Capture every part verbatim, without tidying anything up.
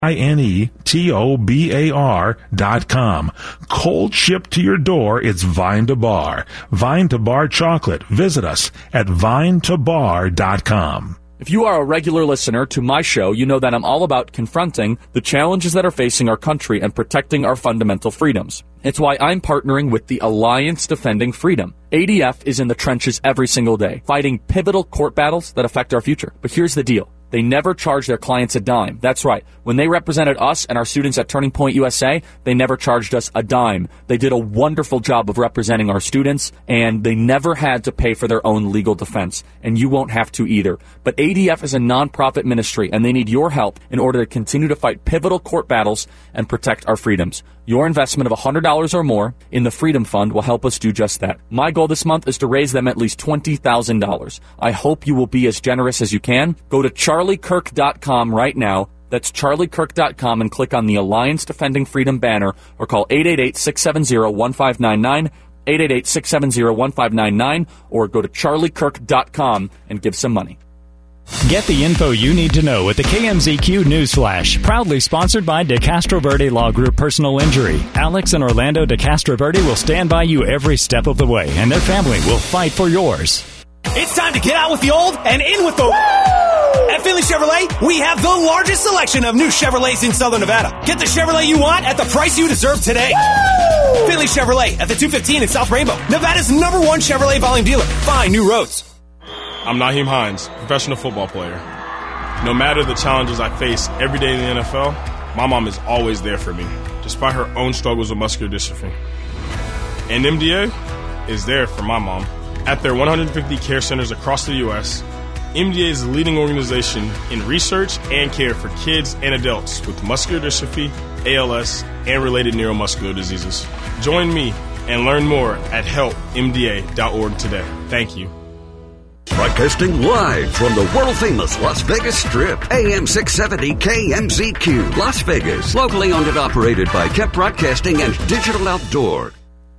I N E T O B A R dot com. Cold shipped to your door, it's Vine to Bar. Vine to Bar chocolate. Visit us at vine to bar dot com. If you are a regular listener to my show, you know that I'm all about confronting the challenges that are facing our country and protecting our fundamental freedoms. It's why I'm partnering with the Alliance Defending Freedom. A D F is in the trenches every single day, fighting pivotal court battles that affect our future. But here's the deal. They never charged their clients a dime. That's right. When they represented us and our students at Turning Point U S A, they never charged us a dime. They did a wonderful job of representing our students, and they never had to pay for their own legal defense. And you won't have to either. But A D F is a nonprofit ministry, and they need your help in order to continue to fight pivotal court battles and protect our freedoms. Your investment of one hundred dollars or more in the Freedom Fund will help us do just that. My goal this month is to raise them at least twenty thousand dollars. I hope you will be as generous as you can. Go to charlie kirk dot com right now. That's charlie kirk dot com and click on the Alliance Defending Freedom banner or call eight eight eight, six seven zero, one five nine nine, eight eight eight, six seven zero, one five nine nine, or go to charlie kirk dot com and give some money. Get the info you need to know with the K M Z Q News Flash. Proudly sponsored by De Castroverde Law Group Personal Injury. Alex and Orlando De Castroverde will stand by you every step of the way, and their family will fight for yours. It's time to get out with the old and in with the... Woo! At Finley Chevrolet, we have the largest selection of new Chevrolets in Southern Nevada. Get the Chevrolet you want at the price you deserve today. Woo! Finley Chevrolet at the two fifteen in South Rainbow, Nevada's number one Chevrolet volume dealer. Find new roads. I'm Naheem Hines, professional football player. No matter the challenges I face every day in the N F L, my mom is always there for me, despite her own struggles with muscular dystrophy. And M D A is there for my mom. At their one hundred fifty care centers across the U S, M D A is the leading organization in research and care for kids and adults with muscular dystrophy, A L S, and related neuromuscular diseases. Join me and learn more at help m d a dot org today. Thank you. Broadcasting live from the world-famous Las Vegas Strip, A M six seventy K M Z Q, Las Vegas. Locally owned and operated by Kep Broadcasting and Digital Outdoor.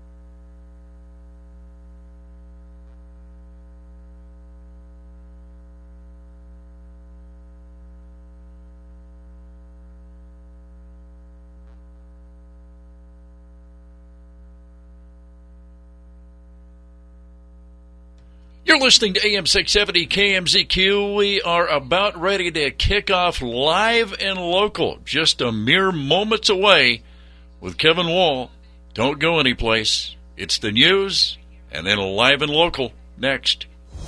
You're listening to A M six seventy K M Z Q. We are about ready to kick off live and local, just a mere moments away with Kevin Wall. Don't go anyplace. It's the news, and then live and local next.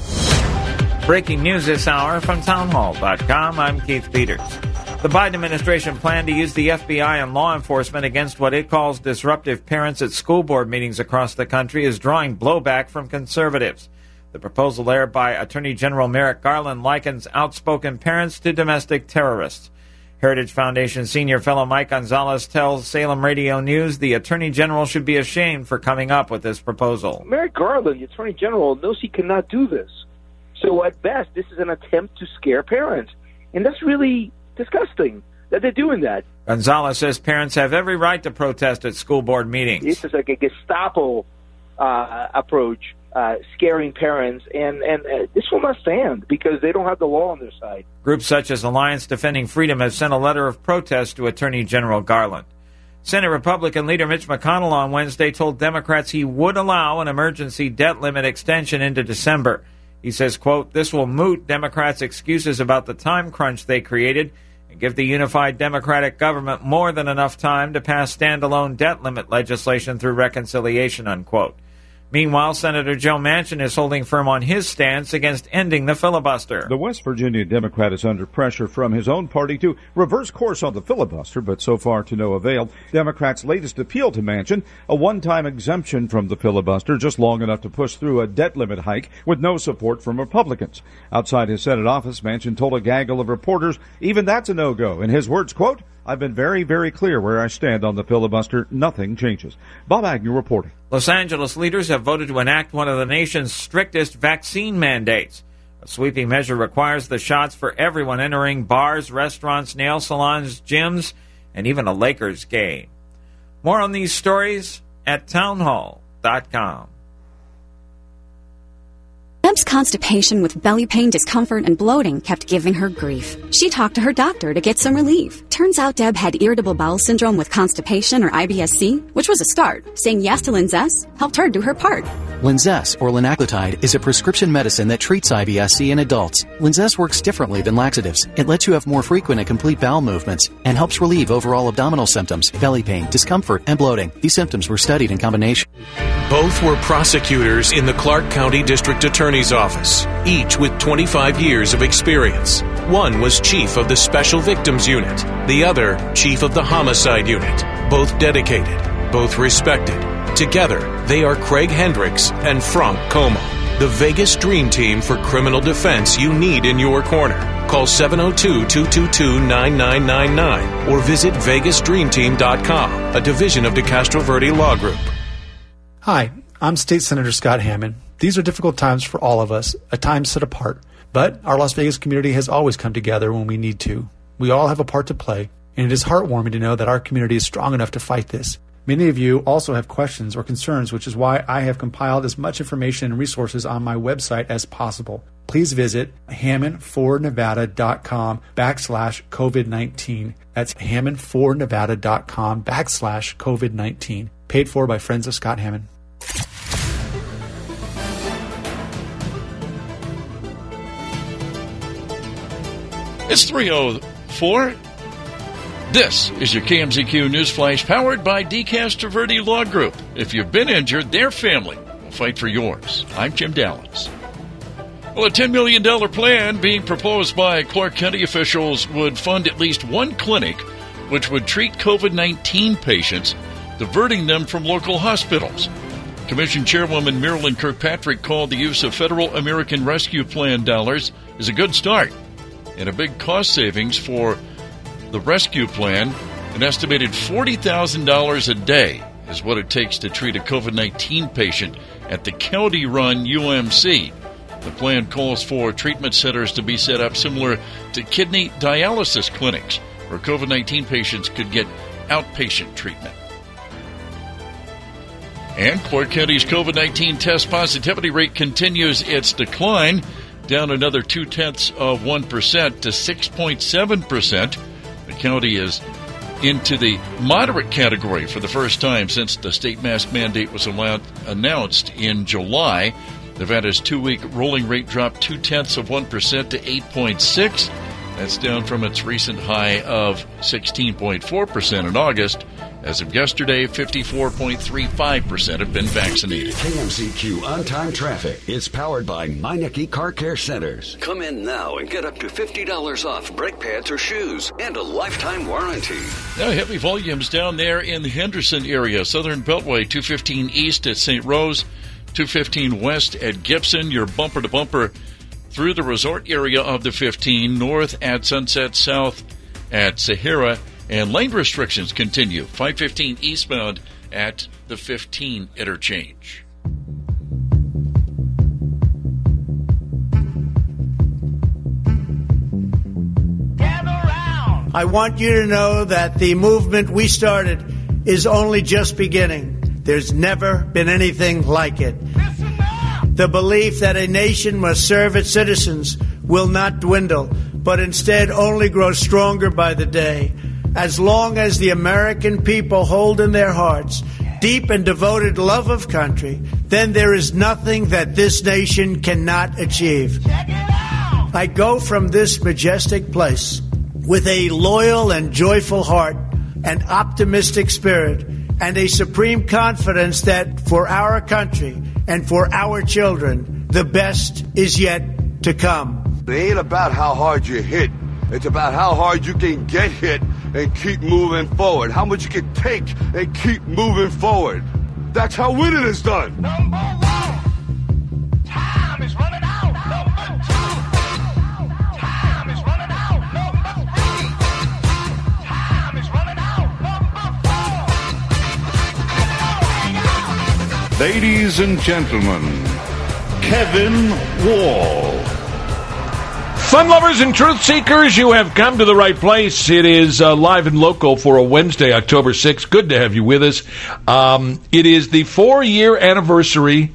Breaking news this hour from townhall dot com. I'm Keith Peters. The Biden administration planned to use the F B I and law enforcement against what it calls disruptive parents at school board meetings across the country is drawing blowback from conservatives. The proposal there by Attorney General Merrick Garland likens outspoken parents to domestic terrorists. Heritage Foundation senior fellow Mike Gonzalez tells Salem Radio News the Attorney General should be ashamed for coming up with this proposal. Merrick Garland, the Attorney General, knows he cannot do this. So at best, this is an attempt to scare parents. And that's really disgusting that they're doing that. Gonzalez says parents have every right to protest at school board meetings. This is like a Gestapo uh, approach. Uh, scaring parents, and, and uh, this will not stand because they don't have the law on their side. Groups such as Alliance Defending Freedom have sent a letter of protest to Attorney General Garland. Senate Republican leader Mitch McConnell on Wednesday told Democrats he would allow an emergency debt limit extension into December. He says, quote, this will moot Democrats' excuses about the time crunch they created and give the unified Democratic government more than enough time to pass standalone debt limit legislation through reconciliation, unquote. Meanwhile, Senator Joe Manchin is holding firm on his stance against ending the filibuster. The West Virginia Democrat is under pressure from his own party to reverse course on the filibuster, but so far to no avail. Democrats' latest appeal to Manchin, a one-time exemption from the filibuster, just long enough to push through a debt limit hike with no support from Republicans. Outside his Senate office, Manchin told a gaggle of reporters, even that's a no-go. In his words, quote, I've been very, very clear where I stand on the filibuster. Nothing changes. Bob Agnew reporting. Los Angeles leaders have voted to enact one of the nation's strictest vaccine mandates. A sweeping measure requires the shots for everyone entering bars, restaurants, nail salons, gyms, and even a Lakers game. More on these stories at townhall dot com. Deb's constipation with belly pain, discomfort, and bloating kept giving her grief. She talked to her doctor to get some relief. Turns out Deb had irritable bowel syndrome with constipation, or I B S C, which was a start. Saying yes to Linzess helped her do her part. Linzess, or linaclotide, is a prescription medicine that treats I B S C in adults. Linzess works differently than laxatives. It lets you have more frequent and complete bowel movements and helps relieve overall abdominal symptoms, belly pain, discomfort, and bloating. These symptoms were studied in combination. Both were prosecutors in the Clark County District Attorney's Office, each with twenty-five years of experience. One was chief of the Special Victims Unit, the other chief of the Homicide Unit. Both dedicated, both respected. Together, they are Craig Hendricks and Frank Como, the Vegas Dream Team for criminal defense you need in your corner. Call seven oh two, two two two, nine nine nine nine or visit vegas dream team dot com, a division of DeCastro Verde Law Group. Hi, I'm State Senator Scott Hammond. These are difficult times for all of us, a time set apart. But our Las Vegas community has always come together when we need to. We all have a part to play, and it is heartwarming to know that our community is strong enough to fight this. Many of you also have questions or concerns, which is why I have compiled as much information and resources on my website as possible. Please visit hammond for nevada dot com backslash COVID nineteen. That's hammond for nevada dot com backslash COVID nineteen. Paid for by Friends of Scott Hammond. It's three oh four. This is your K M Z Q News Flash, powered by DeCastro Verde Law Group. If you've been injured, their family will fight for yours. I'm Jim Dallas. Well, a ten million dollars plan being proposed by Clark County officials would fund at least one clinic which would treat COVID nineteen patients, diverting them from local hospitals. Commission Chairwoman Marilyn Kirkpatrick called the use of Federal American Rescue Plan dollars as a good start and a big cost savings for the rescue plan. An estimated forty thousand dollars a day is what it takes to treat a COVID nineteen patient at the county-run U M C. The plan calls for treatment centers to be set up similar to kidney dialysis clinics, where COVID nineteen patients could get outpatient treatment. And Clark County's COVID nineteen test positivity rate continues its decline, down another two-tenths of one percent to six point seven percent. The county is into the moderate category for the first time since the state mask mandate was allowed, announced in July. Nevada's two-week rolling rate dropped two-tenths of one percent to eight point six. That's down from its recent high of sixteen point four percent in August. As of yesterday, fifty-four point three five percent have been vaccinated. K M Z Q On-Time Traffic is powered by Meineke Car Care Centers. Come in now and get up to fifty dollars off brake pads or shoes and a lifetime warranty. Now, heavy volumes down there in the Henderson area. Southern Beltway, two fifteen east at Saint Rose, two fifteen west at Gibson. You're bumper-to-bumper through the resort area of the fifteen, north at Sunset, south at Sahara. And lane restrictions continue. five fifteen eastbound at the fifteen interchange. I want you to know that the movement we started is only just beginning. There's never been anything like it. The belief that a nation must serve its citizens will not dwindle, but instead only grow stronger by the day. As long as the American people hold in their hearts deep and devoted love of country, then there is nothing that this nation cannot achieve. I go from this majestic place with a loyal and joyful heart, an optimistic spirit, and a supreme confidence that for our country and for our children, the best is yet to come. It ain't about how hard you hit. It's about how hard you can get hit and keep moving forward. How much you can take and keep moving forward. That's how winning is done. Number one. Time is running out. Number two. Time is running out. Number three. Time is running out. Number four. Ladies and gentlemen, Kevin Wall. Fun lovers and truth seekers, you have come to the right place. It is uh, live and local for a Wednesday, October sixth. Good to have you with us. Um, it is the four-year anniversary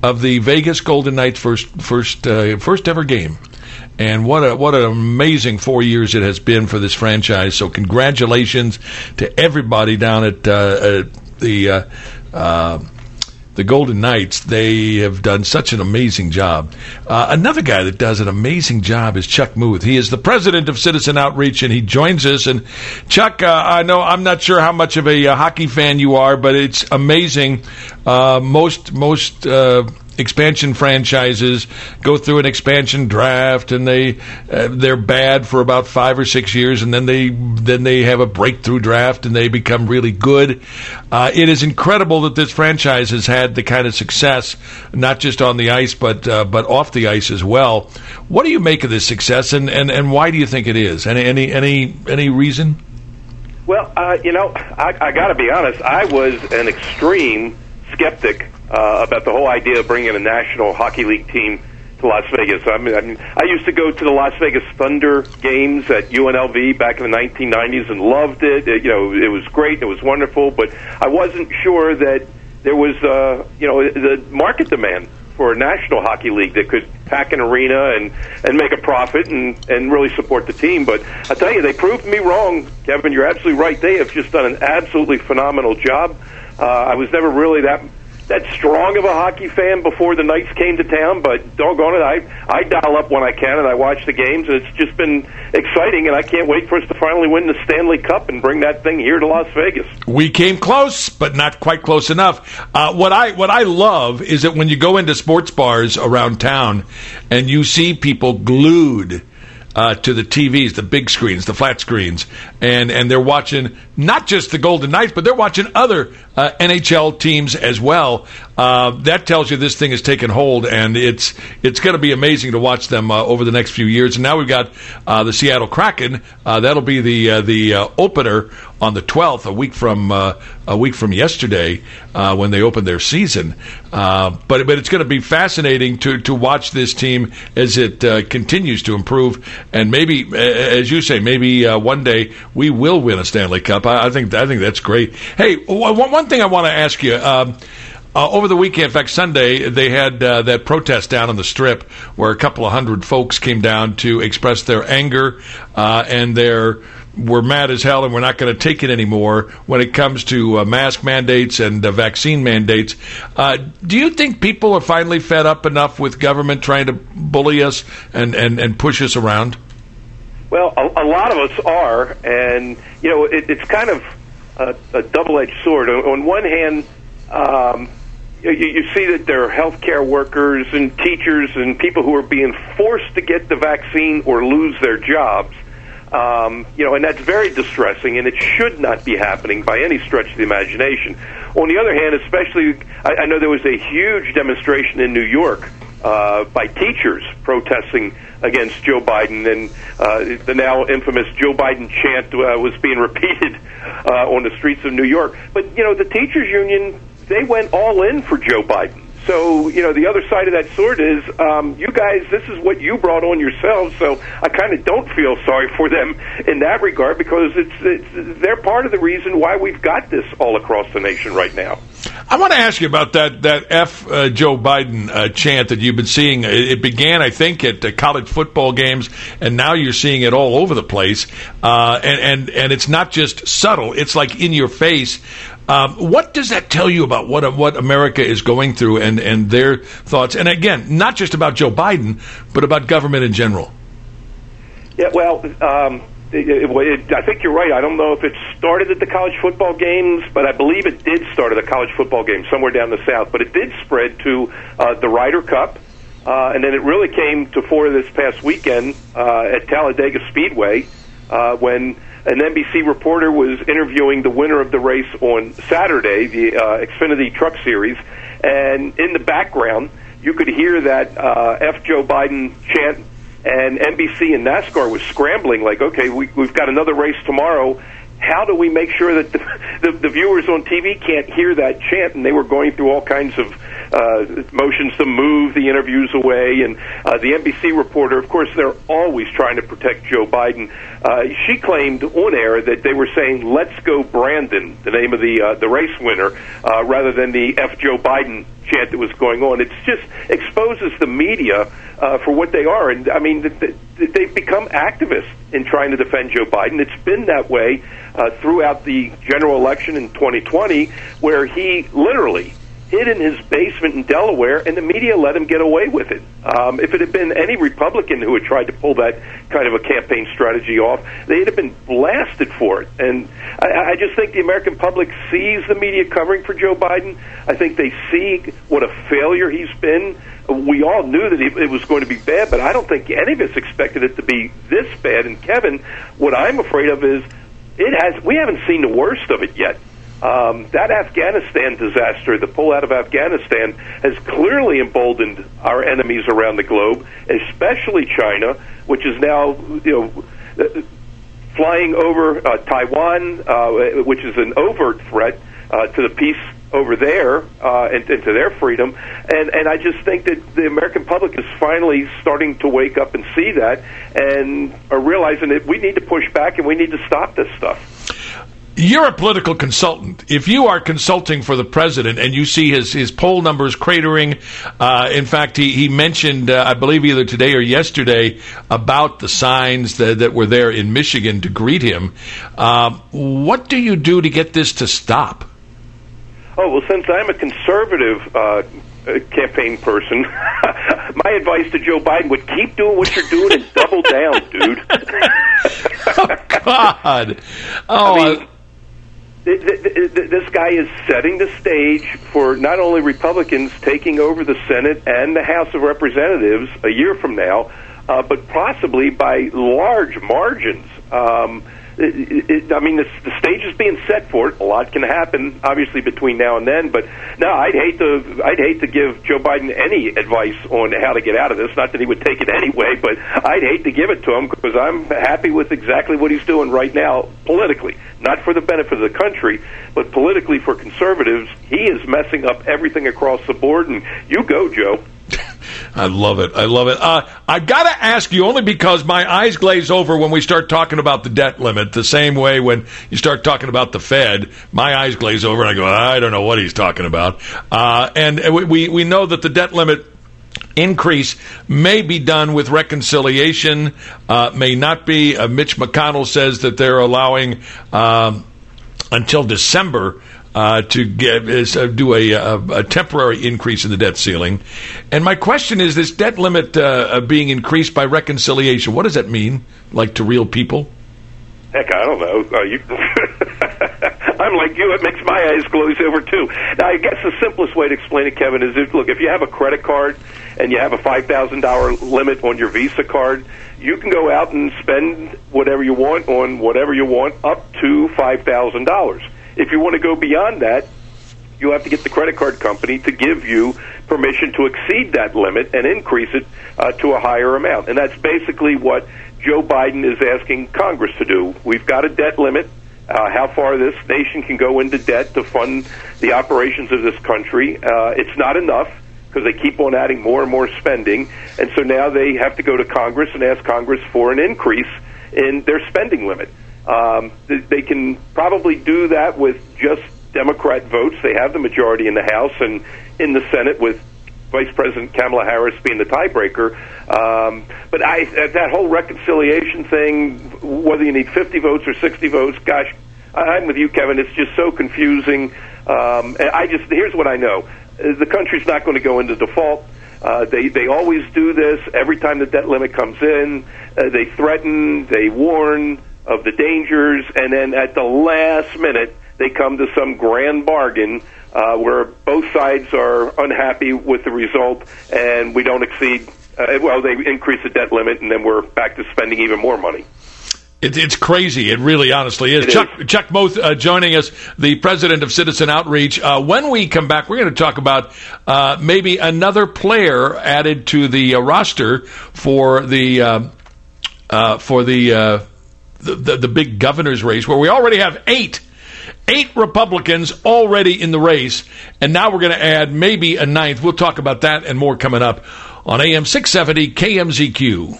of the Vegas Golden Knights' first first uh, first ever game. And what a what an amazing four years it has been for this franchise. So congratulations to everybody down at uh, uh, the uh, uh, the Golden Knights. They have done such an amazing job. Uh, another guy that does an amazing job is Chuck Muth. He is the president of Citizen Outreach, and he joins us. And Chuck, uh, I know I'm not sure how much of a uh, hockey fan you are, but it's amazing. Uh, most most. Uh, expansion franchises go through an expansion draft, and they uh, they're bad for about five or six years, and then they then they have a breakthrough draft and they become really good. Uh, it is incredible that this franchise has had the kind of success, not just on the ice but uh, but off the ice as well. What do you make of this success, and, and, and why do you think it is? Any any any any reason? Well, uh, you know, I, I got to be honest. I was an extreme skeptic Uh, about the whole idea of bringing a National Hockey League team to Las Vegas. I mean, I mean, I used to go to the Las Vegas Thunder games at U N L V back in the nineteen nineties and loved it. it you know, it was great. It was wonderful, but I wasn't sure that there was, uh, you know, the market demand for a National Hockey League that could pack an arena and, and make a profit and, and really support the team. But I tell you, they proved me wrong, Kevin. You're absolutely right. They have just done an absolutely phenomenal job. Uh, I was never really that that strong of a hockey fan before the Knights came to town, but doggone it, I, I dial up when I can and I watch the games, and it's just been exciting, and I can't wait for us to finally win the Stanley Cup and bring that thing here to Las Vegas. We came close, but not quite close enough. Uh, what I what I love is that when you go into sports bars around town and you see people glued Uh, to the T Vs, the big screens, the flat screens, and, and they're watching not just the Golden Knights, but they're watching other uh, N H L teams as well. Uh, that tells you this thing has taken hold, and it's it's going to be amazing to watch them uh, over the next few years. And now we've got uh, the Seattle Kraken. Uh, that'll be the uh, the uh, opener on the twelfth, a week from uh, a week from yesterday, uh, when they open their season. Uh, but but it's going to be fascinating to to watch this team as it uh, continues to improve. And maybe, as you say, maybe uh, one day we will win a Stanley Cup. I, I think I think that's great. Hey, one, one thing I want to ask you. Um, uh, over the weekend, in fact, Sunday, they had uh, that protest down on the Strip where a couple of hundred folks came down to express their anger uh, and their we're mad as hell and we're not going to take it anymore when it comes to uh, mask mandates and uh, vaccine mandates. Uh, do you think people are finally fed up enough with government trying to bully us and, and, and push us around? Well, a, a lot of us are, and, you know, it, it's kind of a, a double-edged sword. On, on one hand, um, you, you see that there are healthcare workers and teachers and people who are being forced to get the vaccine or lose their jobs. Um, you know, and that's very distressing, and it should not be happening by any stretch of the imagination. On the other hand, especially, I, I know there was a huge demonstration in New York uh, by teachers protesting against Joe Biden, and uh, the now infamous Joe Biden chant uh, was being repeated uh, on the streets of New York. But, you know, the teachers union, they went all in for Joe Biden. So, you know, the other side of that sword is, um, you guys, this is what you brought on yourselves, so I kind of don't feel sorry for them in that regard, because it's, it's they're part of the reason why we've got this all across the nation right now. I want to ask you about that that F uh, Joe Biden uh, chant that you've been seeing. It began, I think, at uh, college football games, and now you're seeing it all over the place. Uh, and, and, and it's not just subtle; it's like in your face. Um, what does that tell you about what what America is going through and, and their thoughts? And again, not just about Joe Biden, but about government in general. Yeah, well, um, it, it, it, I think you're right. I don't know if it started at the college football games, but I believe it did start at the college football games somewhere down the South. But it did spread to uh, the Ryder Cup, uh, and then it really came to fore this past weekend uh, at Talladega Speedway uh, when an N B C reporter was interviewing the winner of the race on Saturday, the uh, Xfinity Truck Series, and in the background you could hear that uh, F Joe Biden chant, and N B C and NASCAR was scrambling like, okay, we, we've got another race tomorrow. How do we make sure that the, the, the viewers on T V can't hear that chant? And they were going through all kinds of uh, motions to move the interviews away. And uh, the N B C reporter, of course, they're always trying to protect Joe Biden. Uh, she claimed on air that they were saying, "Let's go Brandon," the name of the uh, the race winner, uh, rather than the F Joe Biden chant that was going on. It just exposes the media uh, for what they are. And, I mean, th- th- they've become activists in trying to defend Joe Biden. It's been that way uh, throughout the general election in twenty twenty, where he literally hid in his basement in Delaware, and the media let him get away with it. Um, if it had been any Republican who had tried to pull that kind of a campaign strategy off, they'd have been blasted for it. And I, I just think the American public sees the media covering for Joe Biden. I think they see what a failure he's been. We all knew that it was going to be bad, but I don't think any of us expected it to be this bad. And Kevin, what I'm afraid of is it has. We haven't seen the worst of it yet. Um, that Afghanistan disaster, the pull out of Afghanistan, has clearly emboldened our enemies around the globe, especially China, which is now, you know, flying over uh, Taiwan, uh, which is an overt threat uh, to the peace over there uh, and, and to their freedom. And, and I just think that the American public is finally starting to wake up and see that and are realizing that we need to push back and we need to stop this stuff. You're a political consultant. If you are consulting for the president and you see his, his poll numbers cratering, uh, in fact, he, he mentioned, uh, I believe either today or yesterday, about the signs that, that were there in Michigan to greet him. Uh, what do you do to get this to stop? Oh, well, since I'm a conservative uh, campaign person, my advice to Joe Biden would keep doing what you're doing and double down, dude. Oh, God. Oh, I mean, this guy is setting the stage for not only Republicans taking over the Senate and the House of Representatives a year from now, uh, but possibly by large margins. Um, it, it, I mean, the, the stage is being set for it. A lot can happen, obviously, between now and then. But no, I'd hate to. I'd hate to give Joe Biden any advice on how to get out of this. Not that he would take it anyway, but I'd hate to give it to him because I'm happy with exactly what he's doing right now politically. Not for the benefit of the country, but politically for conservatives, he is messing up everything across the board. And you go, Joe. I love it. I love it. Uh, I got to ask you only because my eyes glaze over when we start talking about the debt limit, the same way when you start talking about the Fed, my eyes glaze over and I go, I don't know what he's talking about. Uh, and we, we know that the debt limit increase may be done with reconciliation, uh, may not be. Uh, Mitch McConnell says that they're allowing um, until December Uh, to get is, uh, do a, a, a temporary increase in the debt ceiling. And my question is, this debt limit uh, being increased by reconciliation, what does that mean, like to real people? Heck, I don't know. Uh, you, I'm like you. It makes my eyes glaze over, too. Now, I guess the simplest way to explain it, Kevin, is, if, look, if you have a credit card and you have a five thousand dollars limit on your Visa card, you can go out and spend whatever you want on whatever you want up to five thousand dollars. If you want to go beyond that, you have to get the credit card company to give you permission to exceed that limit and increase it uh, to a higher amount. And that's basically what Joe Biden is asking Congress to do. We've got a debt limit, uh, how far this nation can go into debt to fund the operations of this country. Uh, it's not enough because they keep on adding more and more spending. And so now they have to go to Congress and ask Congress for an increase in their spending limit. Um, they can probably do that with just Democrat votes. They have the majority in the House and in the Senate, with Vice President Kamala Harris being the tiebreaker. Um, but I, that whole reconciliation thing, whether you need fifty votes or sixty votes, gosh, I'm with you, Kevin. It's just so confusing. Um, and I just here's what I know: the country's not going to go into default. Uh, they they always do this every time the debt limit comes in. Uh, they threaten, they warn of the dangers, and then at the last minute they come to some grand bargain uh, where both sides are unhappy with the result, and we don't exceed, uh, well, they increase the debt limit, and then we're back to spending even more money. It, it's crazy. It really honestly is. It Chuck, is. Chuck Moth uh, joining us, the president of Citizen Outreach. Uh, when we come back, we're going to talk about uh, maybe another player added to the uh, roster for the uh, uh, for the uh, The, the, the big governor's race, where we already have eight, eight Republicans already in the race, and now we're going to add maybe a ninth. We'll talk about that and more coming up on A M six seventy K M Z Q.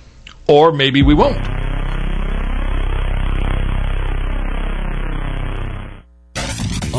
Or maybe we won't.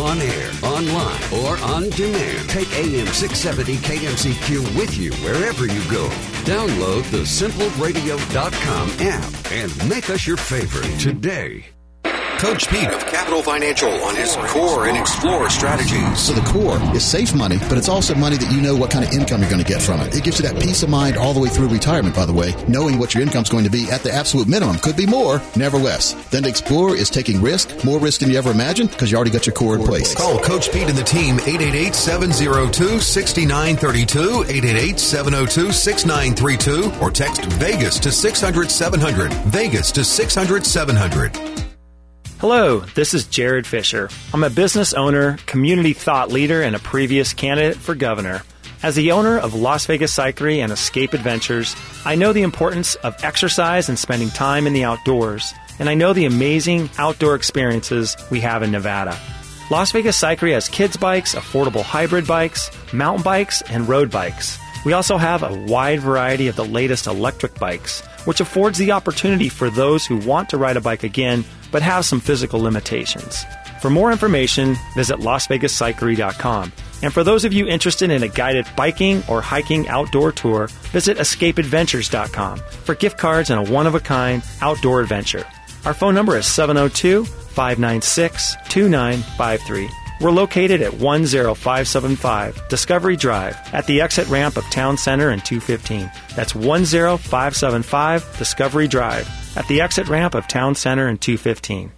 on air, online, or on demand. Take A M six seventy K M Z Q with you wherever you go. Download the simple radio dot com app and make us your favorite today. Coach Pete of Capital Financial on his Core and Explore strategies. So the Core is safe money, but it's also money that you know what kind of income you're going to get from it. It gives you that peace of mind all the way through retirement, by the way, knowing what your income's going to be at the absolute minimum. Could be more, never less. Then Explore is taking risk, more risk than you ever imagined, because you already got your Core in place. Call Coach Pete and the team, eight eight eight, seven oh two, six nine three two, eight eight eight, seven oh two, six nine three two, or text Vegas to six hundred, seven hundred. Vegas to six hundred, seven hundred. Hello, this is Jared Fisher. I'm a business owner, community thought leader, and a previous candidate for governor. As the owner of Las Vegas Cyclery and Escape Adventures, I know the importance of exercise and spending time in the outdoors, and I know the amazing outdoor experiences we have in Nevada. Las Vegas Cyclery has kids bikes, affordable hybrid bikes, mountain bikes, and road bikes. We also have a wide variety of the latest electric bikes, which affords the opportunity for those who want to ride a bike again but have some physical limitations. For more information, visit las vegas cyclery dot com. And for those of you interested in a guided biking or hiking outdoor tour, visit escape adventures dot com for gift cards and a one-of-a-kind outdoor adventure. Our phone number is seven oh two, five nine six, two nine five three. We're located at one oh five seven five Discovery Drive at the exit ramp of Town Center and two fifteen. That's one oh five seven five Discovery Drive at the exit ramp of Town Center and two fifteen.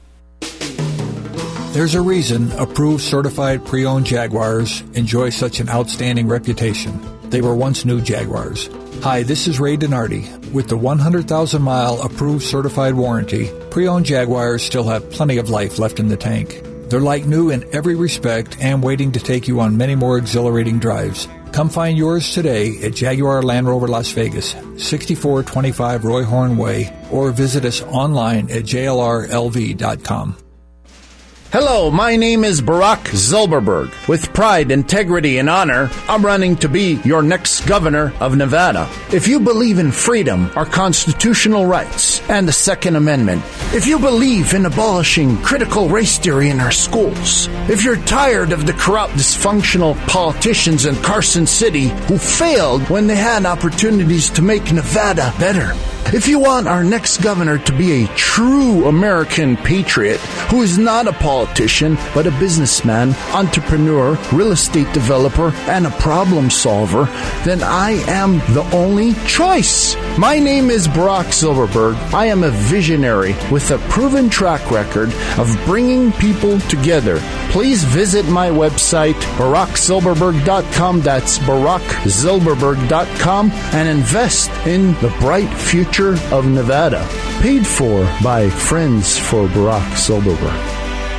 There's a reason approved certified pre-owned Jaguars enjoy such an outstanding reputation. They were once new Jaguars. Hi, this is Ray Donardi. With the one hundred thousand mile approved certified warranty, pre-owned Jaguars still have plenty of life left in the tank. They're like new in every respect and waiting to take you on many more exhilarating drives. Come find yours today at Jaguar Land Rover Las Vegas, sixty-four twenty-five Roy Horn Way, or visit us online at j l r l v dot com. Hello, my name is Barack Zilberberg. With pride, integrity, and honor, I'm running to be your next governor of Nevada. If you believe in freedom, our constitutional rights, and the Second Amendment, if you believe in abolishing critical race theory in our schools, if you're tired of the corrupt, dysfunctional politicians in Carson City who failed when they had opportunities to make Nevada better, if you want our next governor to be a true American patriot who is not a politician but a businessman, entrepreneur, real estate developer, and a problem solver, then I am the only choice. My name is Barack Zilberberg. I am a visionary with a proven track record of bringing people together. Please visit my website, barack zilberberg dot com. That's barack zilberberg dot com, and invest in the bright future of Nevada. Paid for by Friends for Barack Zilberberg.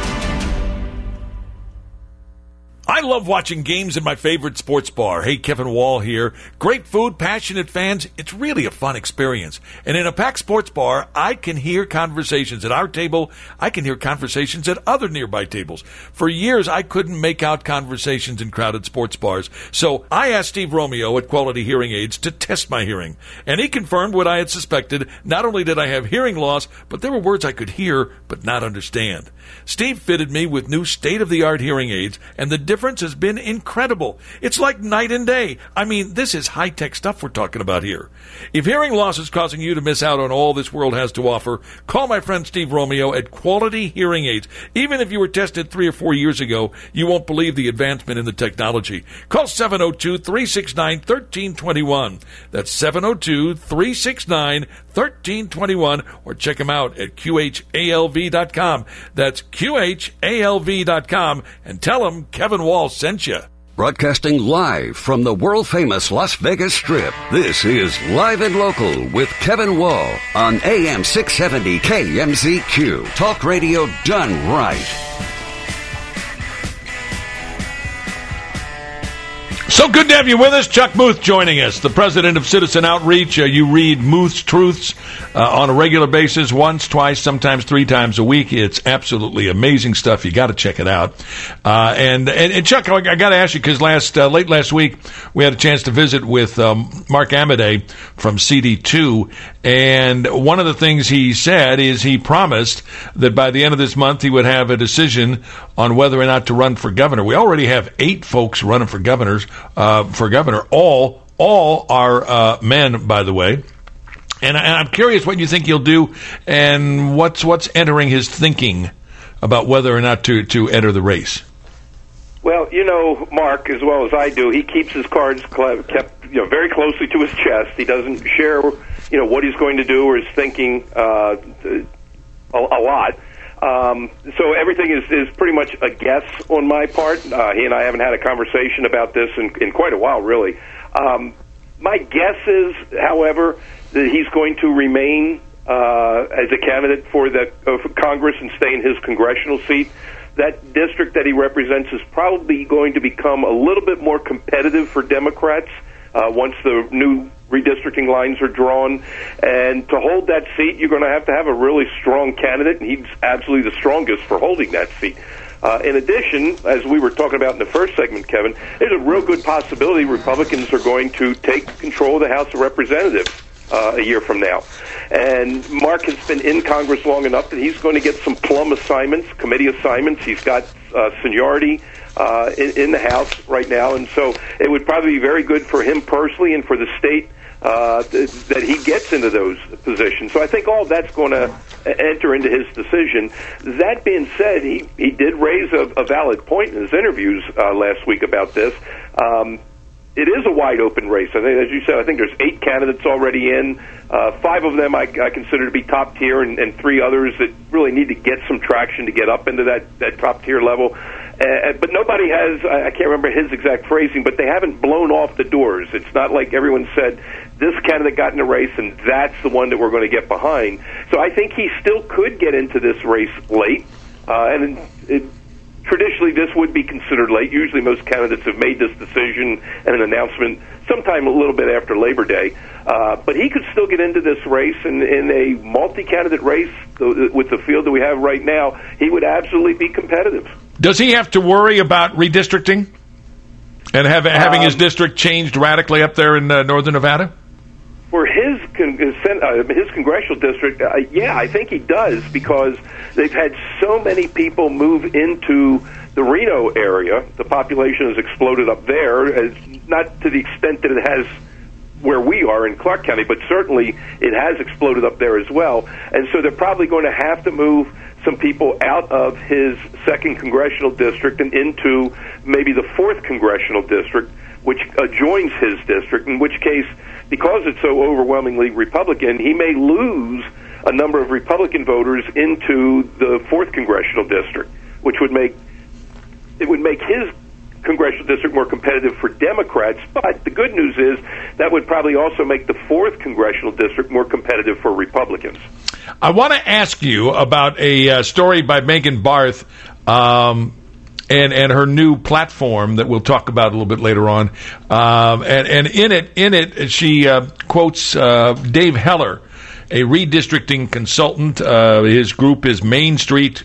I love watching games in my favorite sports bar. Hey, Kevin Wall here. Great food, passionate fans. It's really a fun experience. And in a packed sports bar, I can hear conversations at our table. I can hear conversations at other nearby tables. For years, I couldn't make out conversations in crowded sports bars. So I asked Steve Romeo at Quality Hearing Aids to test my hearing. And he confirmed what I had suspected. Not only did I have hearing loss, but there were words I could hear but not understand. Steve fitted me with new state-of-the-art hearing aids, and the difference has been incredible. It's like night and day. I mean, this is high-tech stuff we're talking about here. If hearing loss is causing you to miss out on all this world has to offer, call my friend Steve Romeo at Quality Hearing Aids. Even if you were tested three or four years ago, you won't believe the advancement in the technology. Call seven oh two, three six nine, one three two one. That's seven oh two, three six nine, one three two one, or check them out at Q H A L V dot com. That's Q H A L V dot com, and tell them Kevin Wall sent you. Broadcasting live from the world-famous Las Vegas Strip, this is Live and Local with Kevin Wall on A M six seventy K M Z Q. Talk radio done right. So good to have you with us. Chuck Muth joining us, the president of Citizen Outreach. Uh, you read Muth's Truths uh, on a regular basis, once, twice, sometimes three times a week. It's absolutely amazing stuff. You got to check it out. Uh, and, and, and Chuck, I, I got to ask you, because last uh, late last week we had a chance to visit with um, Mark Amodei from C D two, and one of the things he said is he promised that by the end of this month he would have a decision on whether or not to run for governor. We already have eight folks running for governors. Uh, for governor, all all are uh, men, by the way, and, I, and I'm curious what you think he'll do, and what's what's entering his thinking about whether or not to, to enter the race. Well, you know, Mark, as well as I do, he keeps his cards kept you know very closely to his chest. He doesn't share you know what he's going to do or his thinking uh, a, a lot. Um, so everything is, is pretty much a guess on my part. Uh, he and I haven't had a conversation about this in, in quite a while, really. Um, my guess is, however, that he's going to remain uh, as a candidate for the uh, for Congress and stay in his congressional seat. That district that he represents is probably going to become a little bit more competitive for Democrats uh, once the new redistricting lines are drawn, and to hold that seat, you're going to have to have a really strong candidate, and he's absolutely the strongest for holding that seat. Uh, in addition, as we were talking about in the first segment, Kevin, there's a real good possibility Republicans are going to take control of the House of Representatives uh, a year from now. And Mark has been in Congress long enough that he's going to get some plum assignments, committee assignments. He's got uh, seniority uh, in, in the House right now, and so it would probably be very good for him personally and for the state Uh, th- that he gets into those positions. So I think all that's going to enter into his decision. That being said, he, he did raise a, a valid point in his interviews uh, last week about this. Um, it is a wide open race. I think, as you said, I think there's eight candidates already in. Uh, five of them I, I consider to be top tier, and, and three others that really need to get some traction to get up into that, that top tier level. Uh, but nobody has, I can't remember his exact phrasing, but they haven't blown off the doors. It's not like everyone said, this candidate got in a race and that's the one that we're going to get behind. So I think he still could get into this race late. Uh, and it, traditionally this would be considered late. Usually most candidates have made this decision and an announcement sometime a little bit after Labor Day. Uh, but he could still get into this race, and in a multi-candidate race with the field that we have right now, he would absolutely be competitive. Does he have to worry about redistricting and have, having um, his district changed radically up there in uh, northern Nevada? For his con- his, uh, his congressional district, uh, yeah, I think he does, because they've had so many people move into the Reno area. The population has exploded up there, as not to the extent that it has where we are in Clark County, but certainly it has exploded up there as well. And so they're probably going to have to move some people out of his second congressional district and into maybe the fourth congressional district, which adjoins his district, in which case, because it's so overwhelmingly Republican, he may lose a number of Republican voters into the fourth congressional district, which would make it would make his congressional district more competitive for Democrats. But the good news is that would probably also make the fourth congressional district more competitive for Republicans. I want to ask you about a uh, story by Megan Barth um, and and her new platform that we'll talk about a little bit later on. Um, and, and in it, in it, she uh, quotes uh, Dave Heller, a redistricting consultant. Uh, his group is Main Street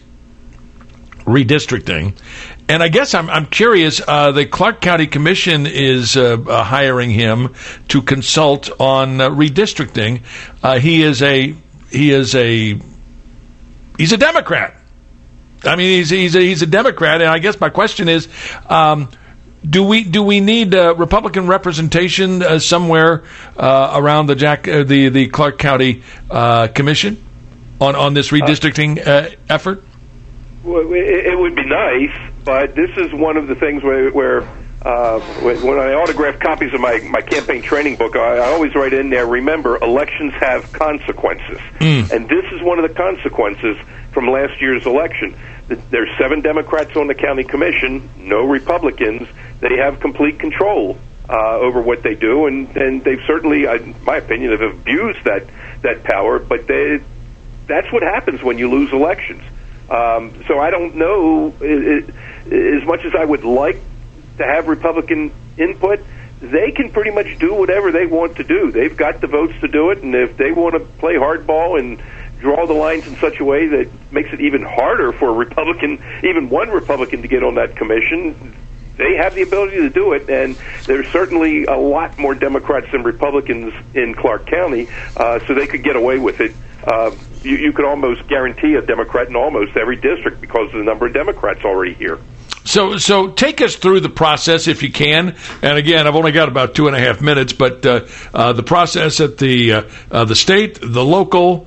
Redistricting. And I guess I'm I'm curious. Uh, the Clark County Commission is uh, uh, hiring him to consult on uh, redistricting. Uh, he is a he is a he's a Democrat. I mean, he's he's a, he's a Democrat, and I guess my question is, um, do we do we need uh, Republican representation uh, somewhere uh, around the Jack uh, the the Clark County uh, Commission on on this redistricting uh, effort? Well, it, it would be nice, but this is one of the things where, where uh, when I autograph copies of my, my campaign training book, I, I always write in there, remember, elections have consequences. Mm. And this is one of the consequences from last year's election. There's seven Democrats on the county commission, no Republicans. They have complete control uh, over what they do, and, and they've certainly, in my opinion, have abused that, that power. But they, that's what happens when you lose elections. Um, so I don't know, it, it, as much as I would like to have Republican input, they can pretty much do whatever they want to do. They've got the votes to do it, and if they want to play hardball and draw the lines in such a way that makes it even harder for a Republican, even one Republican, to get on that commission, they have the ability to do it, and there's certainly a lot more Democrats than Republicans in Clark County, uh, so they could get away with it. Uh, you, you could almost guarantee a Democrat in almost every district because of the number of Democrats already here. So, so take us through the process if you can. And again, I've only got about two and a half minutes, but uh, uh, the process at the uh, uh, the state, the local,